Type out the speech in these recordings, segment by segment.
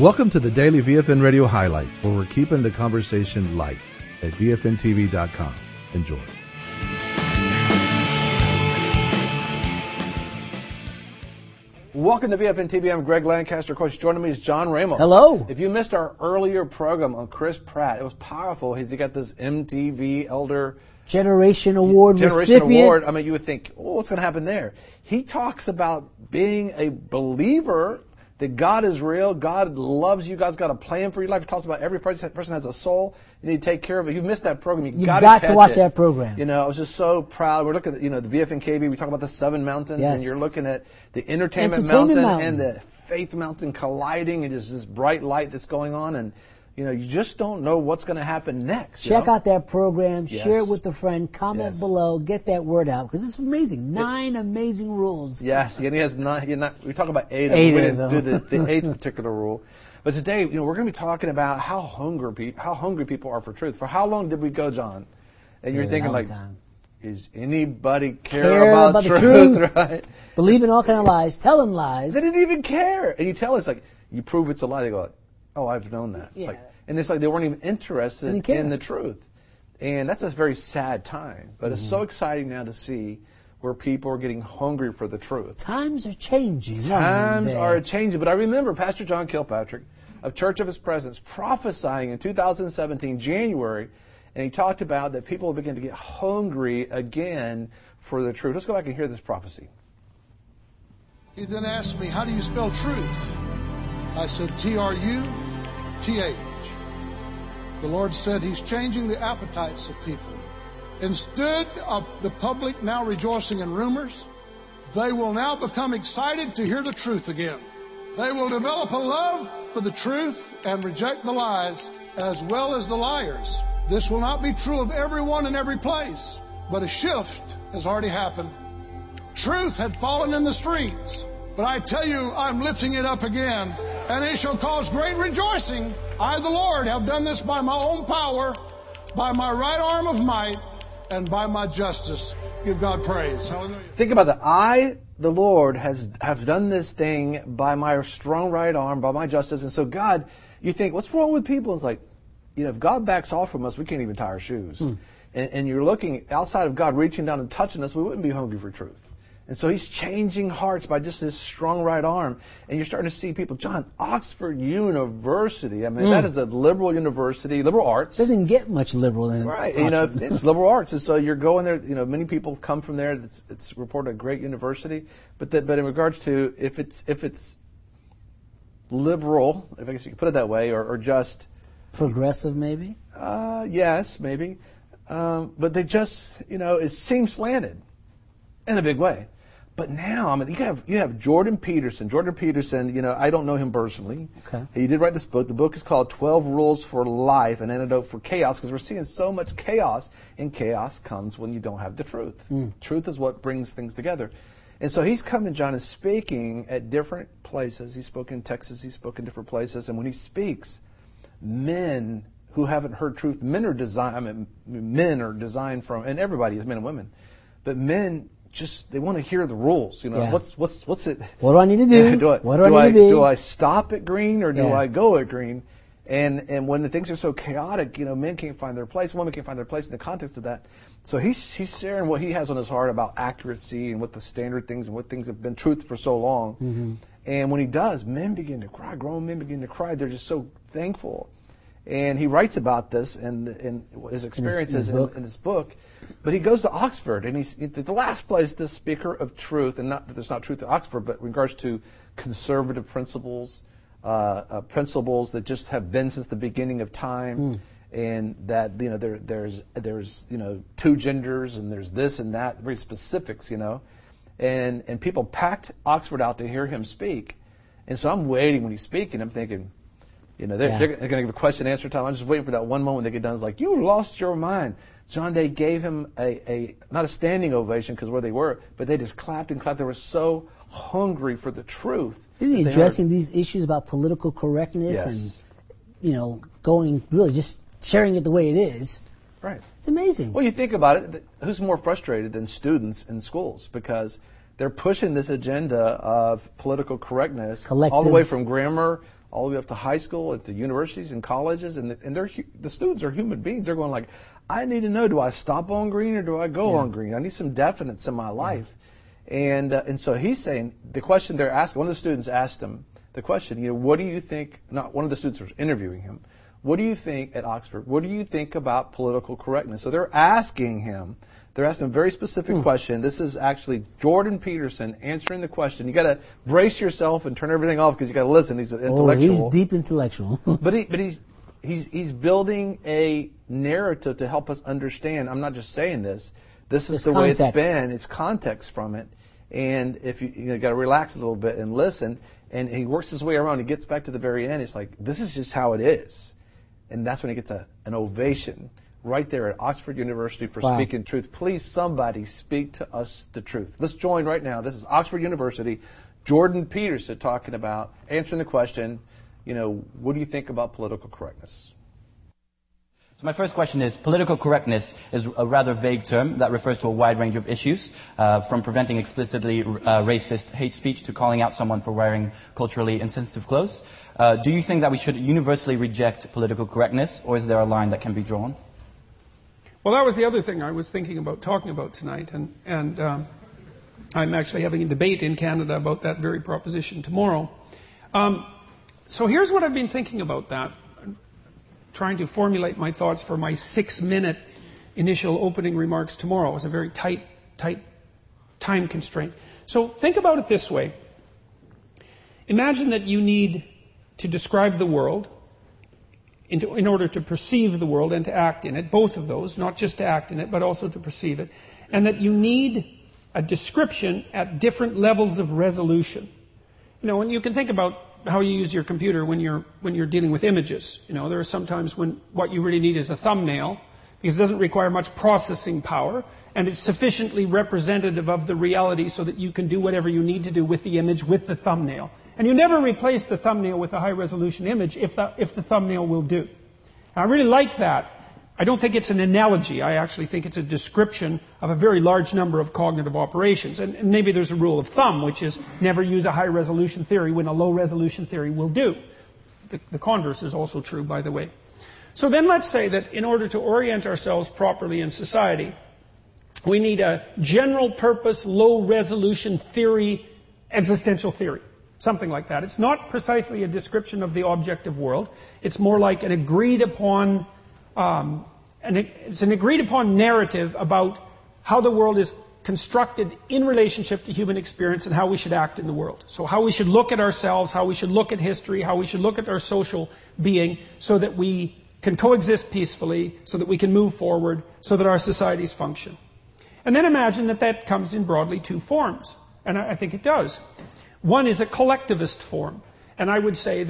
Welcome to the Daily VFN Radio Highlights, where we're keeping the conversation light at VFNTV.com. Enjoy. Welcome to VFN TV. I'm Greg Lancaster. Of course, joining me is John Ramos. Hello. If you missed our earlier program on Chris Pratt, it was powerful. He got this MTV Elder Generation Award recipient. Award. I mean, you would think, oh, what's going to happen there? He talks about being a believer, that God is real, God loves you, God's got a plan for your life. He talks about every person has a soul. You need to take care of it. If you missed that program, you've got to watch that program. You know, I was just so proud. We're looking at, the VFNKB. We talk about the 7 mountains, yes. And you're looking at the entertainment mountain and the faith mountain colliding, and just this bright light that's going on. And, you just don't know what's going to happen next. Check out that program. Yes. Share it with a friend. Comment yes. below. Get that word out, because it's amazing. 9 amazing rules. Yes, and he has 9. We talk about 8 of them. We didn't do the 8th particular rule. But today, we're going to be talking about how hungry people are for truth. For how long did we go, John? And you're thinking is anybody care about the truth? Right? Believe in all kind of lies, telling lies. They didn't even care. And you tell us, you prove it's a lie. They go, oh, I've known that. Yeah. And it's like they weren't even interested in the truth. And that's a very sad time. But it's so exciting now to see where people are getting hungry for the truth. Times are changing. Times are changing. But I remember Pastor John Kilpatrick of Church of His Presence prophesying in 2017, January, and he talked about that people will begin to get hungry again for the truth. Let's go back and hear this prophecy. He then asked me, how do you spell truth? I said, T-R-U-T-H. The Lord said He's changing the appetites of people. Instead of the public now rejoicing in rumors, they will now become excited to hear the truth again. They will develop a love for the truth and reject the lies as well as the liars. This will not be true of everyone in every place, but a shift has already happened. Truth had fallen in the streets, but I tell you, I'm lifting it up again, and it shall cause great rejoicing. I, the Lord, have done this by my own power, by my right arm of might, and by my justice. Give God praise. Hallelujah. Think about that. I, the Lord, have done this thing by my strong right arm, by my justice. And so God, you think, what's wrong with people? It's like, if God backs off from us, we can't even tie our shoes. And you're looking outside of God reaching down and touching us, we wouldn't be hungry for truth. And so He's changing hearts by just His strong right arm. And you're starting to see people. John, Oxford University, that is a liberal university, liberal arts. Doesn't get much liberal in it. Right. It's liberal arts. And so you're going there, many people come from there. It's reported a great university. But in regards to if it's liberal, if I guess you could put it that way, or just progressive maybe? Yes, maybe. But they just, it seems slanted in a big way. But now, you have Jordan Peterson. Jordan Peterson, I don't know him personally. Okay. He did write this book. The book is called 12 Rules for Life, an Antidote for Chaos, because we're seeing so much chaos, and chaos comes when you don't have the truth. Truth is what brings things together. And so he's coming, John, and speaking at different places. He spoke in Texas. He spoke in different places. And when he speaks, men who haven't heard truth, men are designed from, and everybody is men and women, but men they want to hear the rules. What's it? What do I need to do? What do I need to be? Do I stop at green or do I go at green? And when the things are so chaotic, men can't find their place, women can't find their place in the context of that. So he's sharing what he has on his heart about accuracy and what the standard things and what things have been truth for so long. Mm-hmm. And when he does, men begin to cry. Grown men begin to cry. They're just so thankful. And he writes about this in his experiences in his book. But he goes to Oxford, and he's the last place this speaker of truth, and not that there's not truth at Oxford, but in regards to conservative principles, principles that just have been since the beginning of time, and that there's 2 genders, and there's this and that, very specifics, and people packed Oxford out to hear him speak, and so I'm waiting when he's speaking. I'm thinking, they're going to give a question and answer time. I'm just waiting for that one moment they get done. It's like, you lost your mind. John, they gave him not a standing ovation because where they were, but they just clapped and clapped. They were so hungry for the truth. Isn't he addressing these issues about political correctness and, going really just sharing it the way it is? Right. It's amazing. Well, you think about it, who's more frustrated than students in schools? Because they're pushing this agenda of political correctness all the way from grammar all the way up to high school, at the universities and colleges, and the students are human beings. They're going like, I need to know, do I stop on green or do I go on green? I need some definites in my life. And so he's saying, the question they're asking, one of the students asked him the question, what do you think, not one of the students was interviewing him, what do you think at Oxford, what do you think about political correctness? So they're asking him a very specific question. This is actually Jordan Peterson answering the question. You got to brace yourself and turn everything off because you got to listen. He's an intellectual. He's deep intellectual. but he's building a narrative to help us understand. I'm not just saying this. This is the way it's been. It's context from it. And if you got to relax a little bit and listen. And he works his way around. He gets back to the very end. It's like, this is just how it is. And that's when he gets an ovation right there at Oxford University for speaking truth. Please, somebody speak to us the truth. Let's join right now. This is Oxford University. Jordan Peterson talking about, answering the question, what do you think about political correctness? So my first question is, political correctness is a rather vague term that refers to a wide range of issues, from preventing explicitly racist hate speech to calling out someone for wearing culturally insensitive clothes. Do you think that we should universally reject political correctness, or is there a line that can be drawn? Well, that was the other thing I was thinking about talking about tonight, and I'm actually having a debate in Canada about that very proposition tomorrow. So here's what I've been thinking about that. Trying to formulate my thoughts for my 6-minute initial opening remarks tomorrow. It's a very tight time constraint. So think about it this way. Imagine that you need to describe the world in order to perceive the world and to act in it, both of those, not just to act in it, but also to perceive it, and that you need a description at different levels of resolution. And you can think about how you use your computer when you're dealing with images. There are some times when what you really need is a thumbnail, because it doesn't require much processing power, and it's sufficiently representative of the reality so that you can do whatever you need to do with the image with the thumbnail. And you never replace the thumbnail with a high-resolution image if the thumbnail will do. And I really like that. I don't think it's an analogy. I actually think it's a description of a very large number of cognitive operations. And maybe there's a rule of thumb, which is never use a high-resolution theory when a low-resolution theory will do. The converse is also true, by the way. So then let's say that in order to orient ourselves properly in society, we need a general-purpose, low-resolution theory, existential theory. Something like that. It's not precisely a description of the objective world. It's more like an agreed-upon it's an agreed-upon narrative about how the world is constructed in relationship to human experience and how we should act in the world. So how we should look at ourselves, how we should look at history, how we should look at our social being so that we can coexist peacefully, so that we can move forward, so that our societies function. And then imagine that comes in broadly two forms. And I think it does. One is a collectivist form. And I would say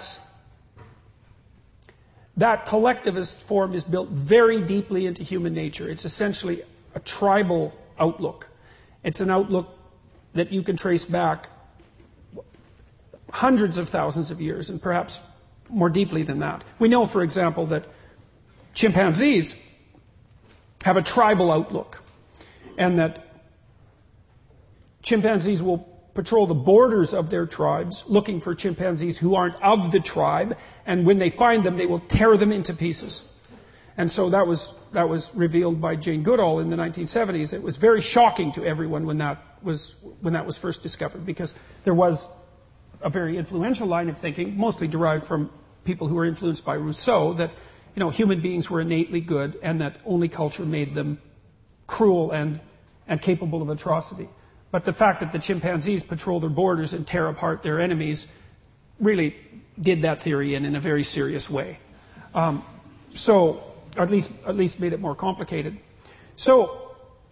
that collectivist form is built very deeply into human nature. It's essentially a tribal outlook. It's an outlook that you can trace back hundreds of thousands of years, and perhaps more deeply than that. We know, for example, that chimpanzees have a tribal outlook, and that chimpanzees will patrol the borders of their tribes, looking for chimpanzees who aren't of the tribe, and when they find them, they will tear them into pieces. And so that was revealed by Jane Goodall in the 1970s. It was very shocking to everyone when that was first discovered, because there was a very influential line of thinking, mostly derived from people who were influenced by Rousseau, that human beings were innately good, and that only culture made them cruel and capable of atrocity. But the fact that the chimpanzees patrol their borders and tear apart their enemies really did that theory in a very serious way. So at least made it more complicated. So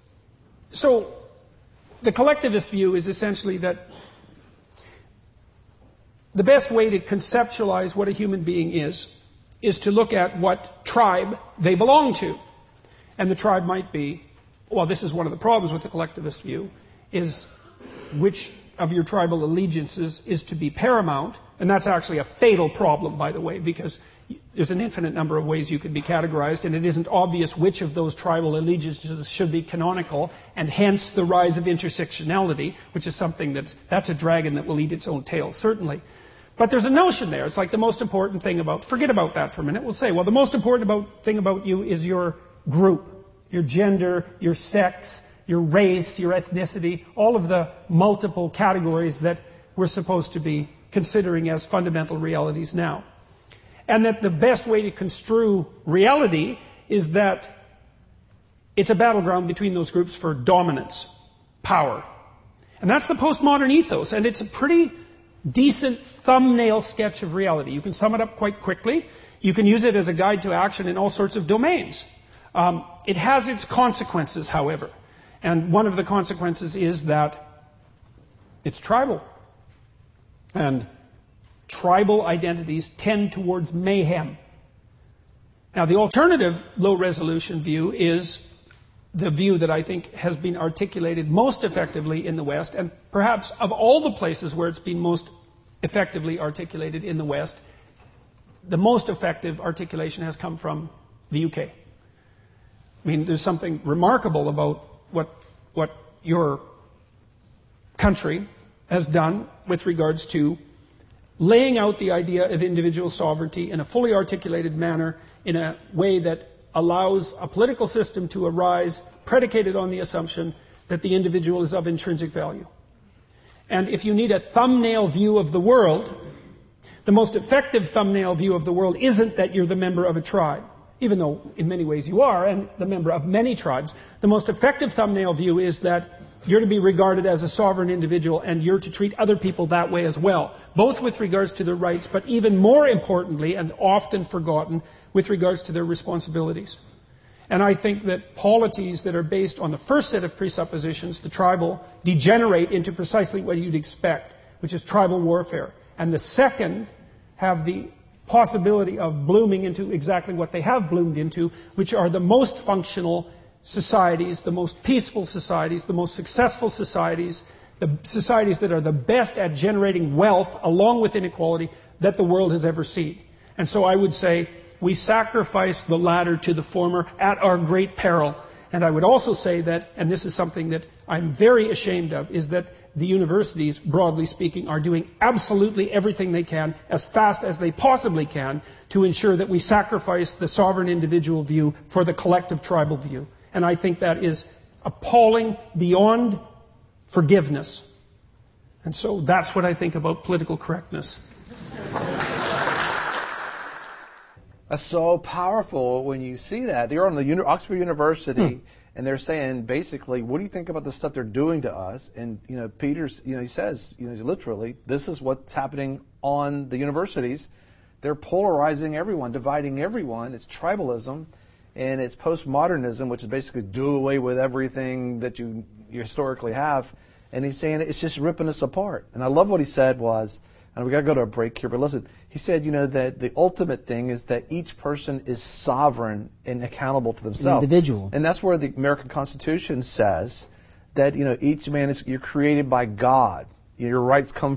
the collectivist view is essentially that the best way to conceptualize what a human being is to look at what tribe they belong to. And the tribe might be, well, this is one of the problems with the collectivist view, is which of your tribal allegiances is to be paramount. And that's actually a fatal problem, by the way, because there's an infinite number of ways you could be categorized, and it isn't obvious which of those tribal allegiances should be canonical, and hence the rise of intersectionality, which is something that's a dragon that will eat its own tail, certainly. But there's a notion there. It's like the most important thing about, forget about that for a minute. We'll say, well, the most important thing about you is your group, your gender, your sex, your race, your ethnicity, all of the multiple categories that we're supposed to be considering as fundamental realities now. And that the best way to construe reality is that it's a battleground between those groups for dominance, power. And that's the postmodern ethos, and it's a pretty decent thumbnail sketch of reality. You can sum it up quite quickly. You can use it as a guide to action in all sorts of domains. It has its consequences, however. And one of the consequences is that it's tribal. And tribal identities tend towards mayhem. Now, the alternative low-resolution view is the view that I think has been articulated most effectively in the West, and perhaps of all the places where it's been most effectively articulated in the West, the most effective articulation has come from the UK. I mean, there's something remarkable about what your country has done with regards to laying out the idea of individual sovereignty in a fully articulated manner, in a way that allows a political system to arise predicated on the assumption that the individual is of intrinsic value. And if you need a thumbnail view of the world, the most effective thumbnail view of the world isn't that you're the member of a tribe, even though in many ways you are, and the member of many tribes. The most effective thumbnail view is that you're to be regarded as a sovereign individual, and you're to treat other people that way as well, both with regards to their rights, but even more importantly, and often forgotten, with regards to their responsibilities. And I think that polities that are based on the first set of presuppositions, the tribal, degenerate into precisely what you'd expect, which is tribal warfare. And the second have the possibility of blooming into exactly what they have bloomed into, which are the most functional societies, the most peaceful societies, the most successful societies, the societies that are the best at generating wealth along with inequality that the world has ever seen. And so I would say we sacrifice the latter to the former at our great peril. And I would also say that, and this is something that I'm very ashamed of, is that the universities, broadly speaking, are doing absolutely everything they can, as fast as they possibly can, to ensure that we sacrifice the sovereign individual view for the collective tribal view. And I think that is appalling beyond forgiveness. And so that's what I think about political correctness. That's so powerful when you see that. They're on the Oxford University, and they're saying, basically, what do you think about the stuff they're doing to us? And, Peter's, he says, literally, this is what's happening on the universities. They're polarizing everyone, dividing everyone. It's tribalism, and it's postmodernism, which is basically do away with everything that you historically have. And he's saying it's just ripping us apart. And I love what he said was, and we got to go to a break here, but listen, he said, that the ultimate thing is that each person is sovereign and accountable to themselves. Individual. And that's where the American Constitution says that, each man you're created by God. Your rights come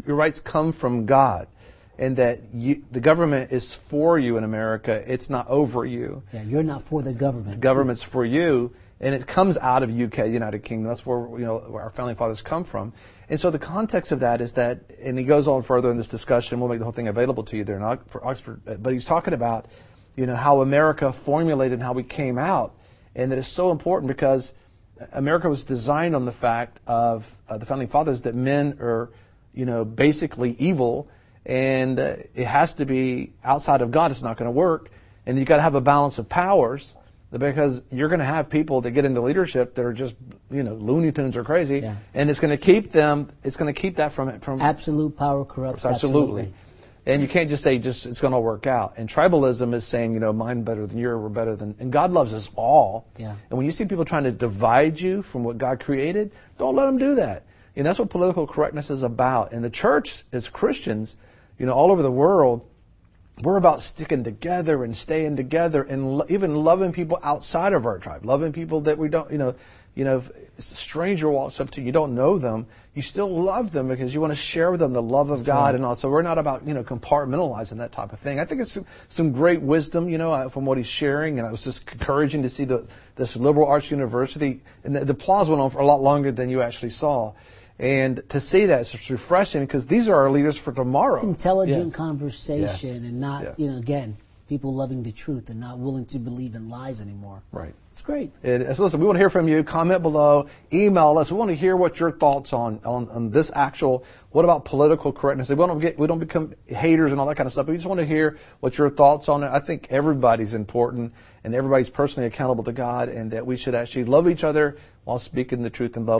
from God. And that the government is for you in America. It's not over you. Yeah, you're not for the government. The government's for you. And it comes out of UK, the United Kingdom. That's where, where our founding fathers come from. And so the context of that is that, and he goes on further in this discussion, we'll make the whole thing available to you there for Oxford, but he's talking about, how America formulated and how we came out, and that it's so important because America was designed on the fact of the founding fathers that men are, basically evil, and it has to be outside of God. It's not going to work, and you've got to have a balance of powers. Because you're going to have people that get into leadership that are just, Looney Tunes or crazy, yeah. And it's going to keep that from absolute power corrupts. Absolutely. And you can't just say it's going to work out. And tribalism is saying, mine better than yours, we're better than, and God loves us all. Yeah. And when you see people trying to divide you from what God created, don't let them do that. And that's what political correctness is about. And the church, as Christians, all over the world, we're about sticking together and staying together and even loving people outside of our tribe, loving people that we don't, if a stranger walks up to you, you don't know them, you still love them because you want to share with them the love of God. Right. And also we're not about, compartmentalizing that type of thing. I think it's some great wisdom, from what he's sharing, and it was just encouraging to see this liberal arts university, and the applause went on for a lot longer than you actually saw. And to see that is refreshing because these are our leaders for tomorrow. It's intelligent Yes. conversation Yes. and not, Yeah. again, people loving the truth and not willing to believe in lies anymore. Right. It's great. And so listen, we want to hear from you. Comment below. Email us. We want to hear what your thoughts on this actual. What about political correctness? We don't become haters and all that kind of stuff. But we just want to hear what your thoughts on it. I think everybody's important and everybody's personally accountable to God, and that we should actually love each other while speaking the truth in love.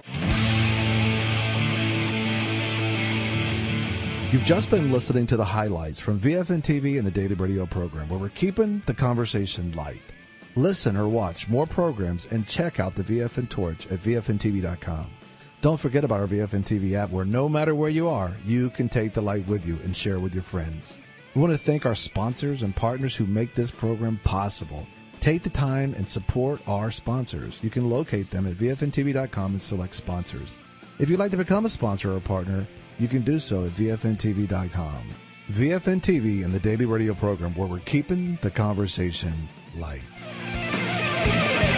You've just been listening to the highlights from VFN TV and the Daily Radio program, where we're keeping the conversation light. Listen or watch more programs and check out the VFN Torch at VFNTV.com. Don't forget about our VFN TV app, where no matter where you are, you can take the light with you and share with your friends. We want to thank our sponsors and partners who make this program possible. Take the time and support our sponsors. You can locate them at VFNTV.com and select sponsors. If you'd like to become a sponsor or a partner, you can do so at VFNTV.com. VFN TV and the Daily Radio program, where we're keeping the conversation light.